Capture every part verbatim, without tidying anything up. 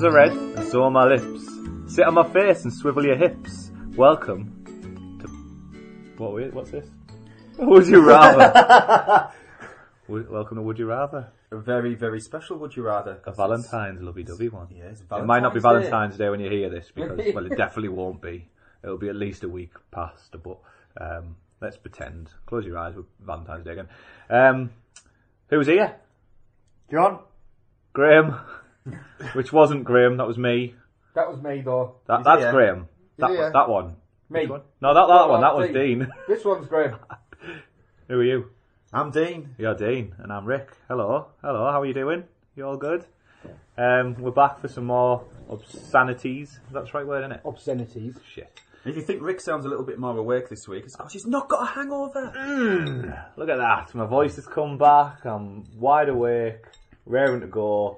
roses are red, and so are my lips. Sit on my face and swivel your hips. Welcome to... What, wait, what's this? Would you rather? Welcome to Would You Rather. A very, very special Would You Rather. A Valentine's lovey-dovey one. Yeah, it's It might not be Day. Valentine's Day when you hear this, because, well, it definitely won't be. It'll be at least a week past, but um, let's pretend. Close your eyes with Valentine's Day again. Um, who's here? John? Graham. Which wasn't Graham, that was me. That was me, though. That, that's here? Graham. That, he here? that one. Me. Which one? No, that, that No, one, that I'm was Dean. Dean. This one's Graham. Who are you? I'm Dean. You're Dean, and I'm Rick. Hello. Hello, how are you doing? You all good? Um, we're back for some more obscenities. That's the right word, isn't it? Obscenities. Shit. If you think Rick sounds a little bit more awake this week, it's because he's not got a hangover. Mm, look at that. My voice has come back. I'm wide awake, raring to go.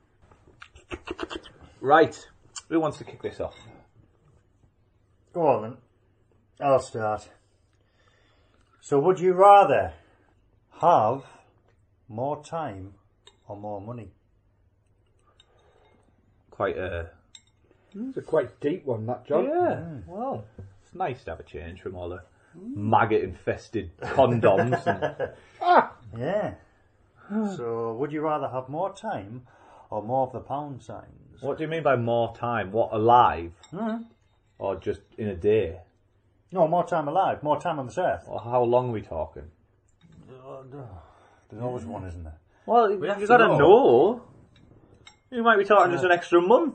Right. Who wants to kick this off? Go on then. I'll start. So would you rather have more time or more money? Quite a... It's a quite deep one, that, John. Yeah, well, it's nice to have a change from all the maggot-infested condoms. And... Yeah. So would you rather have more time or more of the pound signs? What do you mean by more time? What, alive? Mm. Or just in a day? No, more time alive, more time on this earth. Or how long are we talking? There's always one, isn't there? Well, We have you to gotta know. know. You might be talking just an extra month.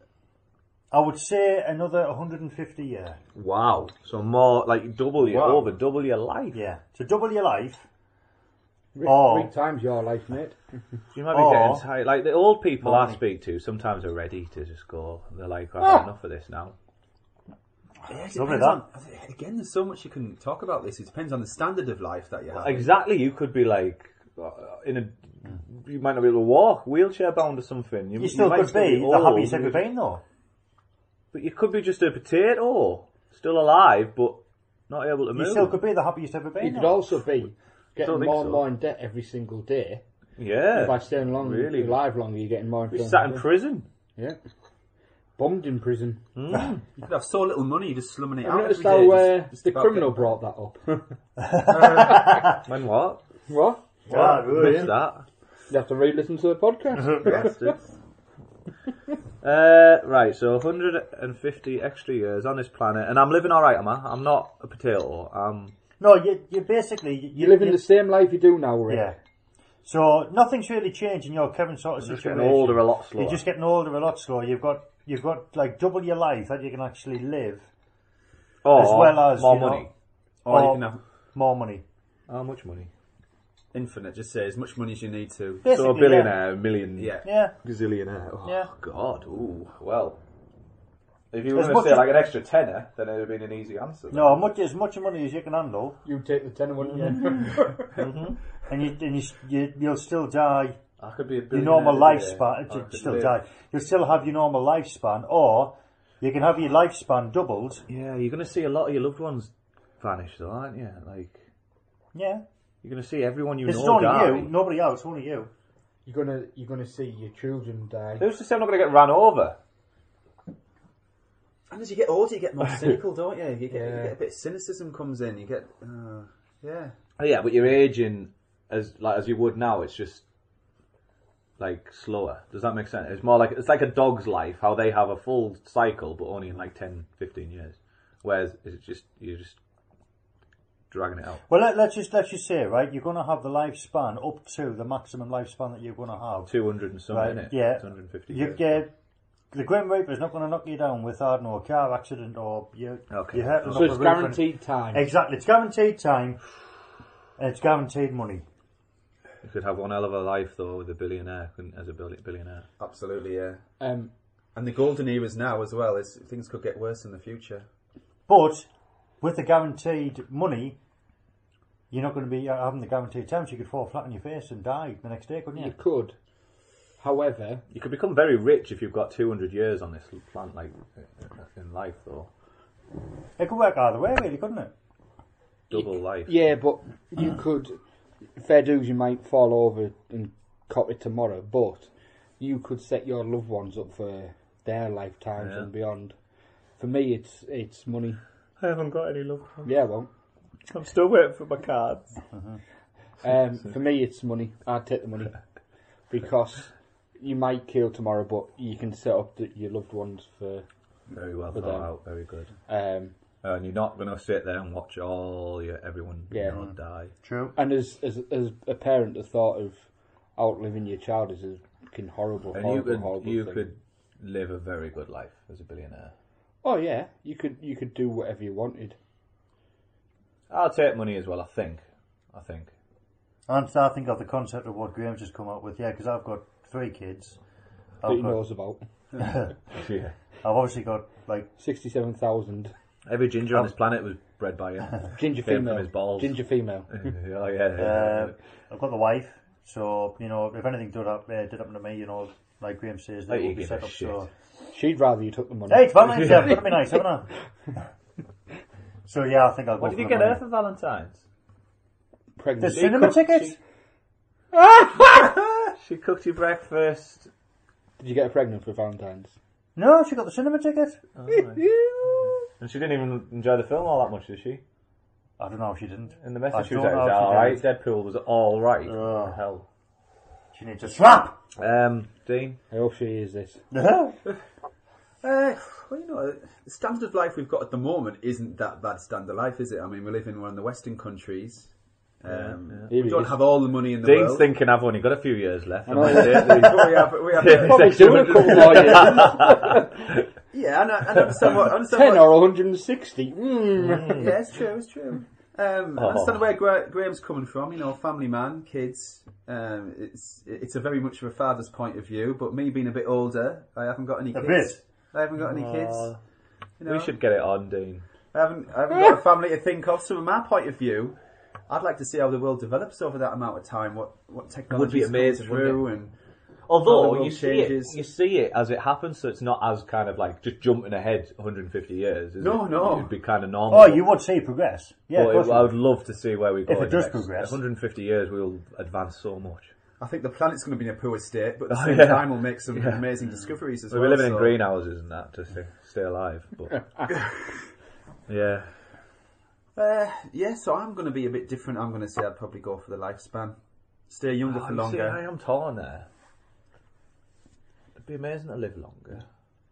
I would say another one hundred fifty year. Wow. So more, like double your, Wow. over double your life. Yeah. So double your life. Rick, Oh. Rick times your life, mate. You might be Or- getting tired. Like the old people I Money. speak to, sometimes are ready to just go. They're like, I've Ah. had enough of this now. Yeah, it Lovely depends on, that. again, there's so much you can talk about this. It depends on the standard of life that you have. Exactly. You could be like, uh, in a, you might not be able to walk, wheelchair bound or something. You, You still might could still be the old, happiest ever been though. But you could be just a potato, still alive, but not able to move. You still could be the happiest ever been You could though. also be Don't getting think more so. and more in debt every single day. Yeah. By staying long, Really. alive longer, you're getting more and You more. sat in prison. Yeah. Bombed in prison. Mm. You could have so little money, you're just slumming it I out noticed every how day. uh, just- just the about criminal getting- brought that up. When what? What? Yeah, really. Missed that. You have to re-listen to the podcast. Bastards. uh, right, so one hundred fifty extra years on this planet, and I'm living alright, am I? I'm not a potato. I'm... No, you you basically you, You're living the same life you do now, Rick. Yeah. So nothing's really changed in your current sort of just situation. getting older a lot slower. You're just getting older a lot slower. You've got you've got like double your life that you can actually live, Or as well as more you know, money. Or you or can have more money. How much money? infinite, just say as much money as you need to. Basically, So a billionaire, a million, Yeah. Yeah. gazillionaire. Oh, Yeah. God. Ooh, well. If you were As going to much say as- like an extra tenner, then it would have been an easy answer. then. No, much as much money as you can handle, You take the tenner, wouldn't you? mm-hmm. and you and you, you you'll still die. I could be a Your billionaire normal today. lifespan, I you'll could still live. die. You'll still have your normal lifespan, or you can have your lifespan doubled. Yeah, you're going to see a lot of your loved ones vanish, though, aren't you? Like, Yeah. you're going to see everyone you This know is only die. you, nobody else, only you. You're gonna, you're gonna see your children die. Who's to say I'm not going to get run over? And as you get older, you get more cynical, don't you? You get, Yeah. you get a bit of cynicism comes in. You get, uh, yeah. Oh, yeah, but you're aging as like as you would now. It's just like slower. Does that make sense? It's more like it's like a dog's life. How they have a full cycle, but only in like ten, fifteen years. Whereas it's just you're just dragging it out. Well, let, let's just let's just say, right, you're going to have the lifespan up to the maximum lifespan that you're going to have. Two hundred and something, Right, innit? yeah. Two hundred and fifty. You years. get the Grim Reaper's not going to knock you down with, I don't know, a car accident or you Okay. you're hurting So up it's a roof and- guaranteed time. Exactly, it's guaranteed time, and it's guaranteed money. You could have one hell of a life though with a billionaire, couldn't- as a billi- billionaire. Absolutely, yeah. Um, And the golden eras now as well, is things could get worse in the future. But with the guaranteed money, you're not going to be having the guaranteed time, so you could fall flat on your face and die the next day, couldn't you you? could. However, You could become very rich if you've got two hundred years on this planet, like in life though. It could work either way, really, couldn't it? Double life. yeah, but you could. Fair dues, you might fall over and cop it tomorrow, but you could set your loved ones up for their lifetimes Yeah. and beyond. For me, it's it's money. I haven't got any love. Yeah, well, I'm still waiting for my cards. um, for me, it's money. I'd take the money because you might kill tomorrow, but you can set up the, your loved ones for. Very well For thought them. out. Very good. Um, And you're not going to sit there and watch all your everyone Yeah. you know, die. True. and as as as a parent, the thought of outliving your child is a fucking horrible, And you horrible, could horrible you thing. could live a very good life as a billionaire. Oh yeah, you could you could do whatever you wanted. I'll take money as well. I think. I think. And I think of the concept of what Graham's just come up with. Yeah, because I've got three kids. That he I've, got, knows about Yeah. I've obviously got like sixty-seven thousand Every ginger on this planet was bred by him. ginger Came female. from his balls. Ginger female. oh yeah. yeah. Uh, I've got the wife, so you know if anything did, up, uh, did happen to me, you know, like Graham says, Like they you will be give set a up. shit. So She'd rather you took the money. hey, it's Valentine's Day. I've got to be nice, haven't I? So yeah, I think I'll go What for did you the get her money. for Valentine's? The Pregnant. cinema cooked- tickets. She cooked you breakfast. Did you get her pregnant for Valentine's? No, she got the cinema ticket. Oh, right. And she didn't even enjoy the film all that much, did she? I don't know if she didn't. In the I message she was don't like, know if she alright, did. Deadpool was alright. Ugh. Hell. She needs a slap. Um, Dean? I hope she hears this. Uh, well, you know, the standard of life we've got at the moment isn't that bad standard of life, is it? I mean, we live in one of the Western countries. Um, Yeah, yeah. We don't have all the money in the Dean's world. thinking I've only got a few years left. I know. And that's it. But we have, we have, Probably doing a couple more years. yeah, and I, and I understand what, I understand Ten what, or one hundred sixty. Mm. yeah, it's true, it's true. Um, I Oh. understand where Gra- Graham's coming from. You know, family man, kids. Um, it's it's a very much of a father's point of view. But me being a bit older, I haven't got any A kids. bit. I haven't got any kids. Oh, You know, we should get it on, Dean. I haven't I haven't got a family to think of. So, from my point of view, I'd like to see how the world develops over that amount of time. What what technology Would be amazing, through wouldn't and Although How the you world see changes. it, you see it as it happens, so it's not as kind of like just jumping ahead one hundred fifty years. Is No, it? no. It'd be kind of normal. Oh, you would see progress. Yeah, But of course it, you I would. would love to see where we go. If it in the does next progress. one hundred fifty years, we'll advance so much. I think the planet's going to be in a poor state, but at the Oh, same yeah. time we'll make some Yeah. amazing discoveries as We're well. living in so- greenhouses and that to stay, stay alive. But yeah, Uh, yeah, so I'm going to be a bit different. I'm going to say I'd probably go for the lifespan. Stay younger Oh, for you see, longer. I am torn there. It'd be amazing to live longer.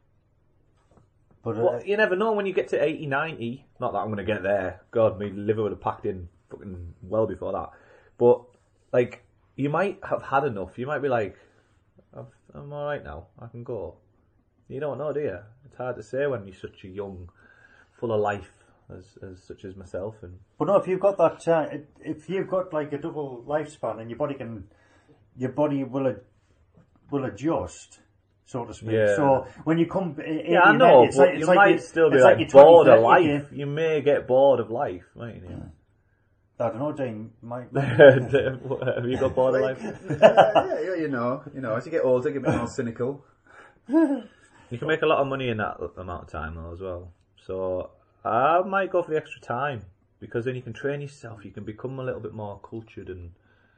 But uh, Well, you never know when you get to eighty, ninety. Not that I'm going to get there. God, my liver would have packed in fucking well before that. But, like, you might have had enough. You might be like, I've, I'm alright now. I can go. You don't know, do you? It's hard to say when you're such a young, full of life as, as such as myself. And but no, if you've got that, uh, if you've got like a double lifespan and your body can, your body will ad- will adjust, so to speak. Yeah. So when you come, eighty, yeah, I know, ninety, it's but like, it's you like might you- still be it's like, like your bored of twenty, life. thirty, You may get bored of life, mightn't you? I don't know, Dean. Might, Have you got bored of life? yeah, yeah, you know, you know, as you get older, you get a bit more cynical. You can make a lot of money in that amount of time though as well. So I might go for the extra time because then you can train yourself. You can become a little bit more cultured and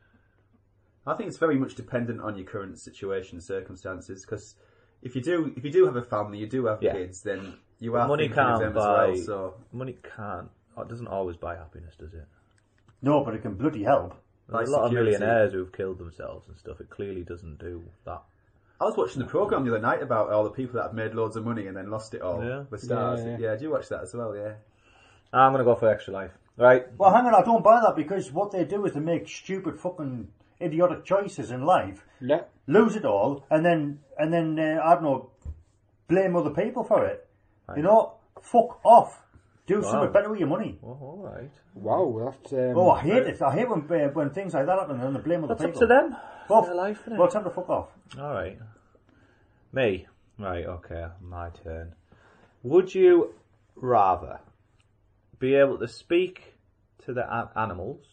I think it's very much dependent on your current situation, circumstances. Because if you do, if you do have a family, you do have Yeah. kids, then you are money thinking of can't them buy. as well. So Money can't. It doesn't always buy happiness, does it? no, but it can bloody help. There's Buy a lot security. of millionaires who've killed themselves and stuff. It clearly doesn't do that. I was watching the program the other night about all the people that have made loads of money and then lost it all. Yeah. The stars. Yeah, Yeah, yeah. do you watch that as well? Yeah. I'm gonna go for extra life. Right. Well, hang on, I don't buy that because what they do is they make stupid, fucking, idiotic choices in life, Yeah. lose it all, and then and then uh, I don't know, blame other people for it. You know, fuck off. Do Wow. something better with your money. Oh, all right. Wow, that's um, Oh, I hate it. I hate when uh, when things like that happen and they blame other That's up people. to them. Well, Their life, innit? well, time to fuck off. All right. Me. Right, okay, my turn. Would you rather be able to speak to the a- animals,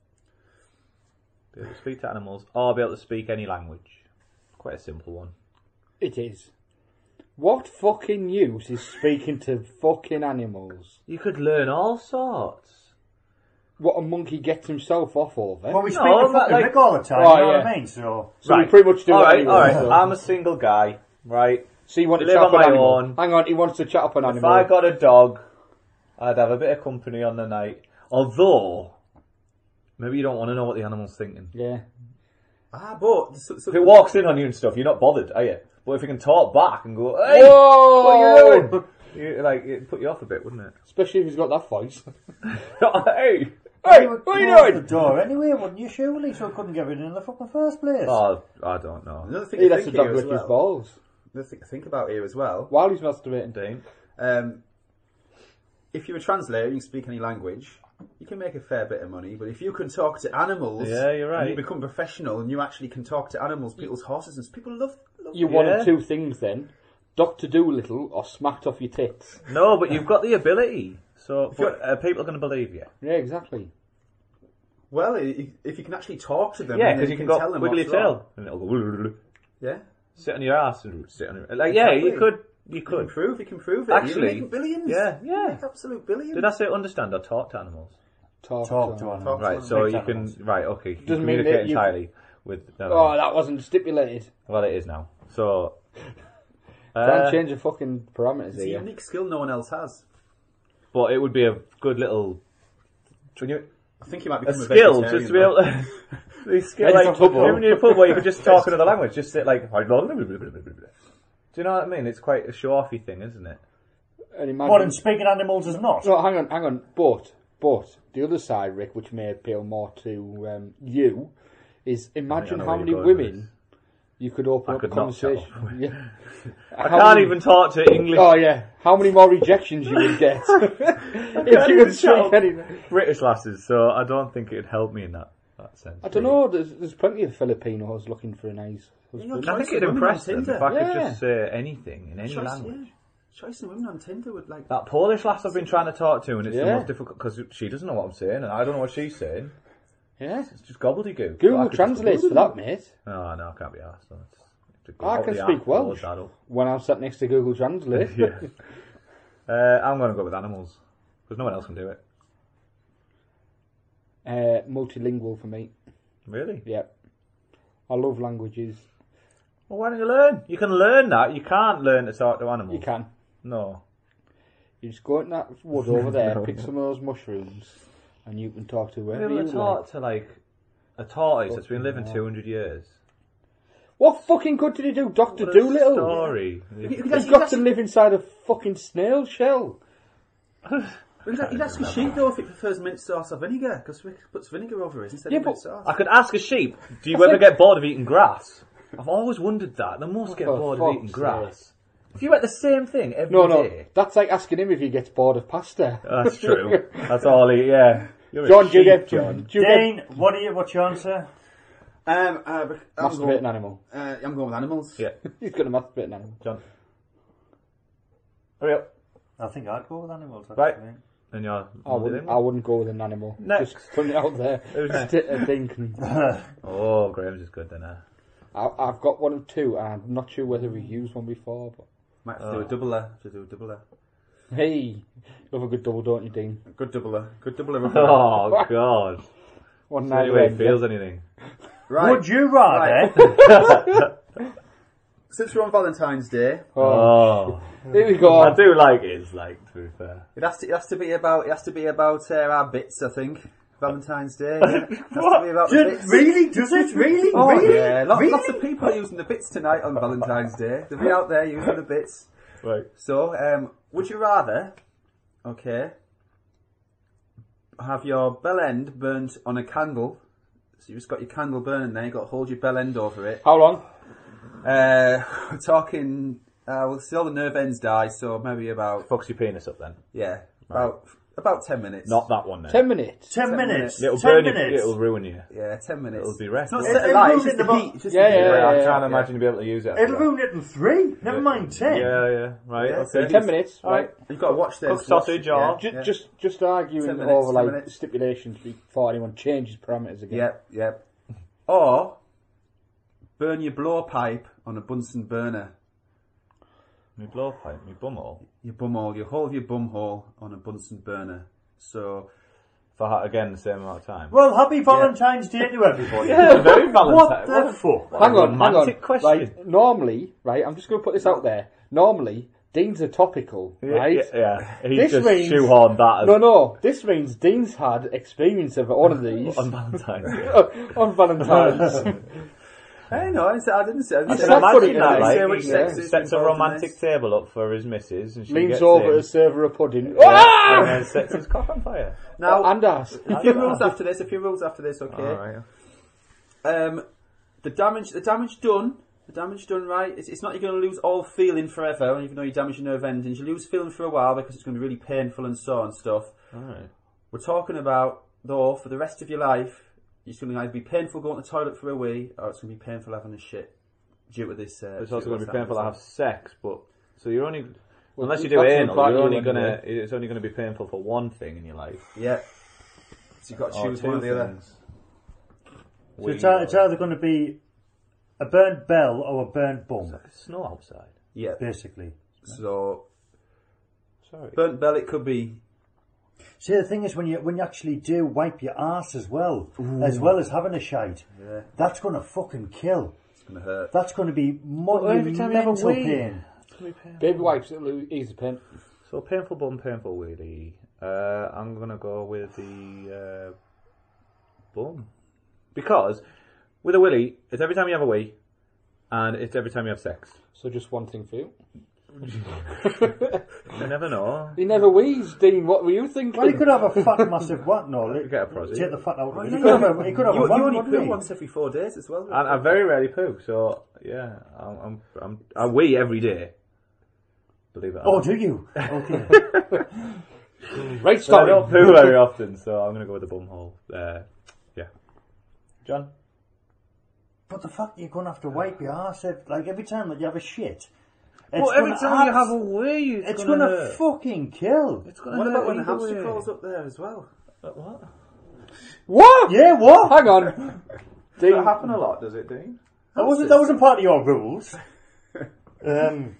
be able to speak to animals, or be able to speak any language? Quite a simple one. it is. What fucking use is speaking to fucking animals? You could learn all sorts. what a monkey gets himself off over. Well, we No, speak to but fucking like- Rick all the time, Oh, you know yeah. what I mean? So, so we pretty much do all it right, anyway, all right. so. I'm a single guy, right? So you want to live chat on up an my animal. own. Hang on, he wants to chat up an If animal. I got a dog, I'd have a bit of company on the night. Although, maybe you don't want to know what the animal's thinking. Yeah. Ah, but so, so If it walks in on you and stuff, you're not bothered, are you? But if it can talk back and go, hey, Whoa! what are you doing? You, like, it'd put you off a bit, wouldn't it? Especially if he's got that voice. Hey! Hey, would what are you close doing? the door anyway, wouldn't you, surely? So it couldn't get rid in the fucking first place. Oh, I don't know. another thing He to lets the think dog here as lick his well. balls. Another thing to think about here as well. While he's masturbating. Dean? Um, if you're a translator and you speak any language, you can make a fair bit of money. But if you can talk to animals, Yeah, you're right. and you become professional and you actually can talk to animals, people's horses, and people love. love You it. wanted Yeah. two things then. Doctor Doolittle or smacked off your tits. No, but you've got the ability. So, but, are people going to believe you? Yeah, exactly. Well, i- if you can actually talk to them, Yeah, and because then you can tell go them wiggle your what's wrong. tail. And it'll go, Yeah, sit on your ass and sit on your... Like, yeah, you Exactly. could, you you can could. prove, you can prove it. Actually, You're making billions. yeah, You yeah. make absolute billions. Did I say understand or talk to animals? Talk, Talk to to him. animals. Talk to Right, so Makes you animals. can... Right, okay. You Doesn't mean communicate that you- entirely with... No, Oh, that wasn't stipulated. well, it is now. So... Don't Uh, change the fucking parameters It's a here. unique skill no one else has. but it would be a good little... Can you... I think you might A become a, skill, vegetarian, just to be able though. to... the skill, Edge like, of football. even in a pub where you could just talk another language, just sit like... Do you know what I mean? It's quite a show-offy thing, isn't it? And imagine... What, and speaking animals is not? No, hang on, hang on. But, but, the other side, Rick, which may appeal more to um, you, is imagine know how where many you're going with women you could open I up could a not shut conversation. up. Yeah. I How can't many- even talk to English Oh yeah, how many more rejections you would get if you even could shut speak up. any... British lasses, so I don't think it'd help me in that, that sense. I don't know, there's, there's plenty of Filipinos looking for a nice husband. Yeah, I think Choice it'd of women impress on them Tinder. if I could Yeah. just say anything in any Choice, language. yeah. Choice of women on Tinder would like. That Polish lass I've been trying to talk to, and it's the Yeah. most difficult because she doesn't know what I'm saying, and I don't know what she's saying. Yeah. It's just gobbledygook. But I Google could translates just- for that, mate. Oh, no, I can't be asked. So it's- to go I out can the speak app, Welsh. load that up. When I'm sat next to Google Translate. Yeah. Uh, I'm going to go with animals because no one else can do it. uh, multilingual for me. Really? Yeah. I love languages. Well, why don't you learn? You can learn that. You can't learn to talk to animals. You can. No. You just go in that wood over there, pick some of those mushrooms, and you can talk to You're whoever you able to like. talk to like a tortoise that's been living Fucking two hundred years. What fucking good did he do, Doctor What a Doolittle? story. You could He's ask- got to actually- live inside a fucking snail shell. You'd ask- you'd ask a sheep though if it prefers mint sauce or vinegar, because Rick puts vinegar over it instead Yeah, of mint but- sauce. I could ask a sheep, do you That's ever like- get bored of eating grass? I've always wondered that. They must get For bored of eating fuck's grass. If you ate the same thing every day. No, no, that's like asking him if he gets bored of pasta. That's true. That's all he, yeah. You're a John, do you sheep, get John. Do you get Dane, what are you, what's your answer? Um, uh, I'm, masturbate going, an animal? uh, I'm going with animals. Yeah, He's going to masturbate an animal. John. Hurry up. I think I'd go with animals, Right. actually. And you're... I wouldn't. I wouldn't go with an animal. Next. Just putting it out there. Who's Just next? a thinking. Oh, Graham's is good then, uh. I, I've got one of two, and I'm not sure whether we used one before. But Might have to do a doubler. To do a doubler. hey, you love a good double, don't you, Dean? Good doubler. Good doubler. Oh, God. One See night. the way he then, feels anything. Right. Would you rather? Since we're on Valentine's Day, Oh, Oh. here we go. I do like his, like, to be fair. it has to. It has to be about. It has to be about uh, our bits. I think Valentine's Day. Yeah? It has to be about the Does- bits. really? Does it? Really? Oh really? yeah, lots, Really? lots of people are using the bits tonight on Valentine's Day. They'll be out there using the bits. Right. So, um, would you rather, okay, have your bell end burnt on a candle? So you've just got your candle burning there. You've got to hold your bell end over it. How long? Uh, we're talking. Uh, well, see, all the nerve ends die, so maybe about Fucks your penis up then. yeah, about about ten minutes. Not that one then. Ten minutes. Ten, Ten minutes. It'll Ten burn you, minutes. it'll ruin you. yeah, ten minutes. It'll be wrecked. It's not It'll- set it'll alight. ruin It's just it the about- heat. It's just Yeah, the heat. yeah, Right, yeah, I'm yeah. trying to imagine to be able to use it. It'll ruin it in three. Never mind ten. Yeah, yeah. Right, Yeah, okay. Ten minutes, All right? You've got to watch this. Cooked sausage or- yeah, Just, yeah. just, just arguing Ten minutes, over ten like minutes. stipulations before anyone changes parameters again. Yep, yep. Or burn your blowpipe on a Bunsen burner. My blowpipe, my bumhole. Your bumhole, your whole of your bum hole on a Bunsen burner. So For ha- again the same amount of time. Well, happy Valentine's Day to everybody. Yeah, very What Valentine. the fuck? Hang on, hang on. romantic question. Right, normally, right, I'm just going to put this out there. Normally, Dean's are topical, right? Yeah, yeah. He This just means- shoehorned that as No, no. This means Dean's had experience of one of these on Valentine's Day. on Valentine's. Hey, no, I didn't say. I didn't say. I I didn't can say, not put imagine it that, in like, say he which sex is sets a involved in romantic this. table up for his missus, and she Leans gets over in, to serve her a pudding. yeah, Ah! and then sets his cock on fire. Now, And ass. a few rules after this. A few rules after this. Okay. Alright. Um, the damage, the damage done, the damage done right. It's, it's not you're going to lose all feeling forever, even though you damage your nerve endings. You lose feeling for a while because it's going to be really painful and sore and stuff. Alright. We're talking about though for the rest of your life, it's going to either be painful going to the toilet for a wee, or it's going to be painful having a shit due to this. Uh, It's due also going to what's be painful to happening. have sex, but so you're only Well, unless you that's do an anal, you're important only one gonna anyway. it's only going to be painful for one thing in your life. Yeah. So you've got to Or choose two one or the other. things. So it's, ei- it's either going to be a burnt bell or a burnt bum, It's snow outside. Yeah. basically. So Sorry. burnt bell, it could be. See, the thing is, when you when you actually do wipe your arse as well, as well as having a shite, Yeah. that's going to fucking kill. It's going to hurt. That's going to be every time you have a monumental wee. pain. It's gonna be painful. Baby wipes, it'll ease the pain. So painful bum, painful wheelie. Uh, I'm gonna go with the uh, bum because with a willy, it's every time you have a wee, and it's every time you have sex. So just one thing for you. You never know. He never wheezed, Dean. What were you thinking? Well, he could have a fat, massive what? No, You get a prosy. take the fat out of it. yeah. He could have a, he could have You, a you one, only wouldn't poo he? once every four days as well. And I very rarely poo, so yeah, I'm, I'm, I'm I wee every day. Believe it. or Oh, not. do you? Okay. Right I story. don't poo very often, so I'm gonna go with the bum hole. Uh, yeah, John. But the fact that you're going to have to wipe your arse, ev- like every time that you have a shit. Well, every gonna time you abs- have a wee, it's, It's gonna, going to hurt. fucking kill. It's gonna What hurt about when the either hamster way. crawls up there as well? Uh, What? What? Yeah, what? Hang on. Does Dean, that happen a lot? Does it, Dean? That wasn't, that wasn't part of your rules. Um.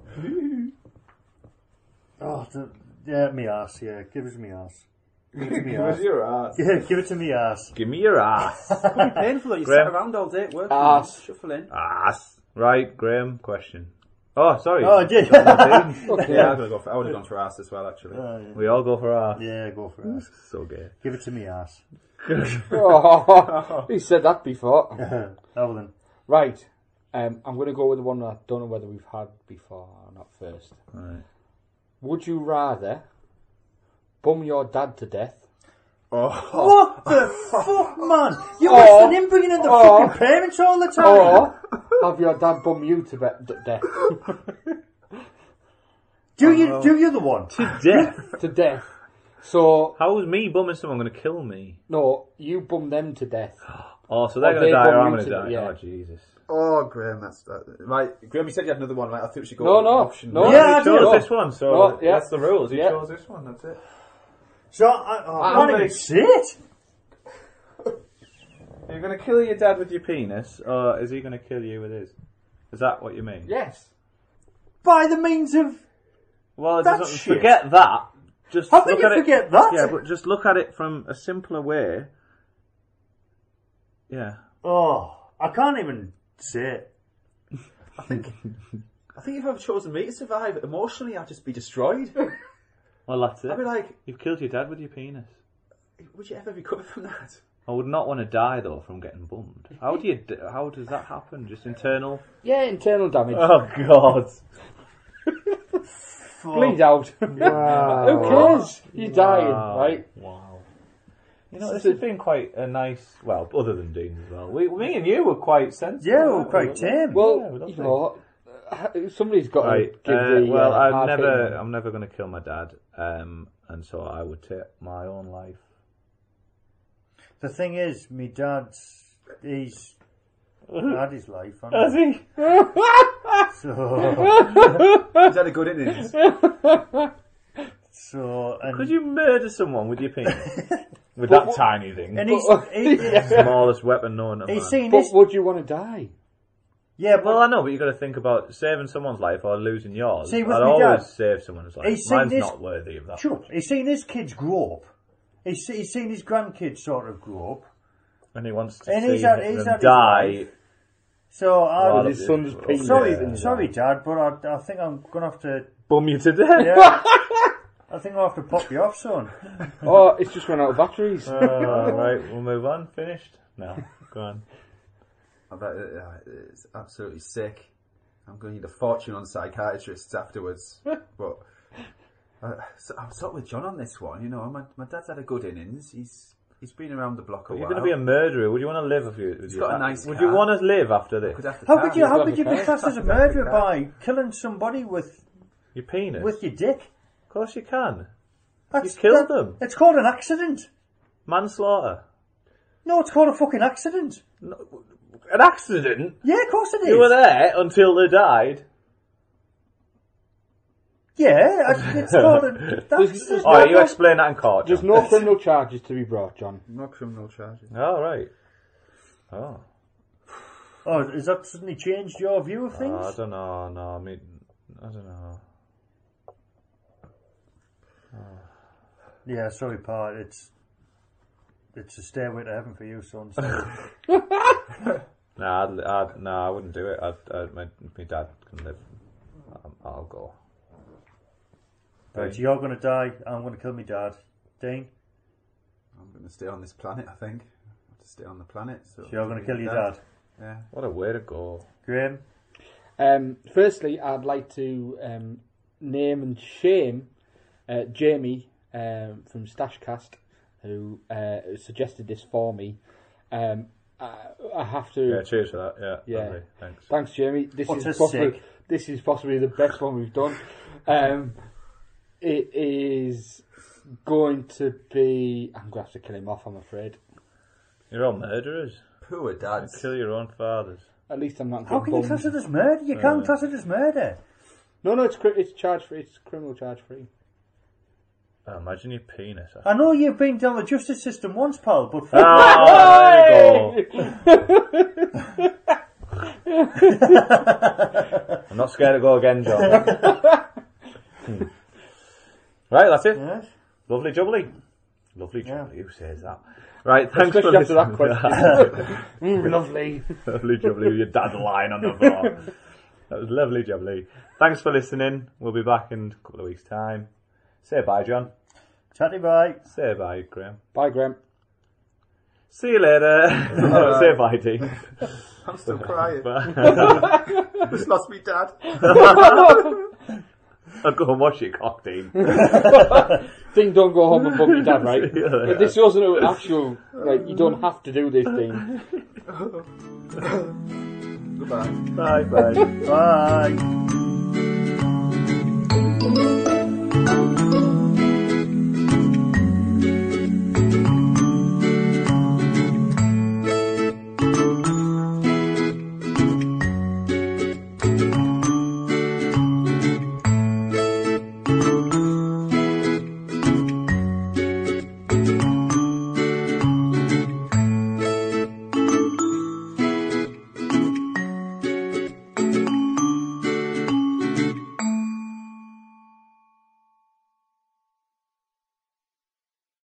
Oh, the, yeah, me ass, yeah. Give it to me ass. Give it to me ass. your ass. Yeah, give it to me ass. Give me your ass. Painful though. You Graham. sat around all day at work, Ass. shuffling. ass. Right, Graham. Question. Oh, sorry. Oh, I did. Dean. okay. Yeah, I'm gonna go for, I would have gone for ass as well, actually. Oh, yeah. We all go for ass. Yeah, go for ass. So gay. Give it to me ass. Oh, he said that before. Oh, then. Right. Um, I'm going to go with the one that I don't know whether we've had before or not first. Right. Would you rather bum your dad to death? What the fuck, man? You're Oh. worse than him bringing in the Oh. fucking parents all the time. Or have your dad bum you to be- d- death? Do you do you the one? To death. to death. So, How is me bumming someone going to kill me? no, you bum them to death. Oh, so they're Or going to they die bum or I'm you going to to- die? yeah. Oh, Jesus. Oh, Graham, that's that. Right, Graham, you said you had another one, right? I think we should go No, with no, option no. one. Yeah, I he chose do. this one, so No, yeah. that's the rules. He Yeah. chose this one, that's it. So I, oh, I I'm can't like- even see it. You're going to kill your dad with your penis, or is he going to kill you with his? Is that what you mean? Yes. By the means of. Well, it That's doesn't- shit. forget that. Just How can look you at forget it, that? Yeah, but just look at it from a simpler way. Yeah. Oh, I can't even see it. I think if I've chosen me to survive, emotionally I'd just be destroyed. Well, that's it. I'd be like, You've killed your dad with your penis. would you ever recover from that? I would not want to die though from getting bummed. How do you? d- How does that happen? Just internal? Yeah, internal damage. Oh God! Bleed out. Wow. Who cares? You're dying, Wow. right? Wow. You know, this has been quite a nice. Well, other than Dean as well. We, me and you were quite sensible. Yeah, we're weren't quite we? tame. Well, Yeah, lovely. you know, uh, somebody's got Right. to give Uh, the well, uh, I'm hard never. hitting- I'm never going to kill my dad. Um, and so I would take my own life. The thing is, me dad's he's had his life, Has hasn't he? he? So, Is that a good innings? so and Could you murder someone with your penis? With that tiny thing. and he's he, Smallest weapon known to man. he's seen But this. would you want to die? Yeah, but Well, I know, but you've got to think about saving someone's life or losing yours. See, with I'd me always dad, save someone's life. he's seen Mine's this- not worthy of that. shut up. He's seen his kids grow up. he's, he's seen his grandkids sort of grow up. And he wants to And see he's had- he's them had his die. life. So I, Well, his son's Oh, penis. sorry, yeah. sorry, Dad, but I, I think I'm gonna have to. Bum you to death. Yeah, I think I'll have to pop you off, son. Oh, it's just run out of batteries. Uh, right, we'll move on. Finished? No, go on. I bet it, uh, it's absolutely sick. I'm going to need a fortune on psychiatrists afterwards. But uh, so I'm sort of with John on this one. You know, my my dad's had a good innings. He's he's been around the block a You're while. going to be a murderer. Would you want to live with you? With He's your got a dad? nice Would car. you want to live after this? Could have the How car. could you? How got could you the be car. classed as a murderer by killing somebody with Your penis? with your dick? Of course you can. That's, You killed that- them. It's called an accident. Manslaughter. No, it's called a fucking accident. An accident? Yeah, of course it is. You were there until they died. Yeah, I- it's called an accident. Alright, you explain that in court, There's John. no criminal charges to be brought, John. No criminal charges. Oh, right. Oh. Oh, has that suddenly changed your view of things? Oh, I don't know, no, I mean, I don't know. Yeah, sorry, Pa. It's it's a stairway to heaven for you, son. So. Nah, I'd, I'd, nah, I wouldn't do it. I'd, I'd, my, my dad can live. Um, I'll go. Right, so you're going to die. I'm going to kill my dad. Dean, I'm going to stay on this planet, I think. I have to stay on the planet. So, so you're going to kill your dad. Yeah. What a way to go. Graham, Um, firstly, I'd like to um, name and shame uh, Jamie um, from Stashcast, who uh, suggested this for me. Um, I, I have to. Yeah, cheers for that. Yeah, Yeah. lovely. Thanks. Thanks, Jamie. This What's is a possibly sick? this is possibly the best one we've done. Um, it is going to be. I'm going to have to kill him off. I'm afraid. You're all murderers. Poor dads. Kill your own fathers. At least I'm not. how getting can you bummed. class it as murder? You can't class it as murder. No, no, it's cri- it's charge free. It's criminal charge free. Oh, imagine your penis. I know you've been down the justice system once, pal, but Oh, there you go. I'm not scared to go again, John. Hmm. Right, that's it. Yes. Lovely jubbly. Lovely Yeah. jubbly. Who says that? Right, thanks Especially for after that listening. question. Mm, lovely. Lovely jubbly with your dad lying on the floor. That was lovely jubbly. Thanks for listening. We'll be back in a couple of weeks' time. Say bye, John. Chatty bye. Say bye, Graham. Bye, Graham. See you later. Say bye, Dean. I'm still crying. Bye. Just lost me dad. I'll go and wash your cock, Dean. Thing, don't go home and bump your dad, right? See you later. This wasn't an actual, like, you don't have to do this thing. Goodbye. Bye, bye. Bye.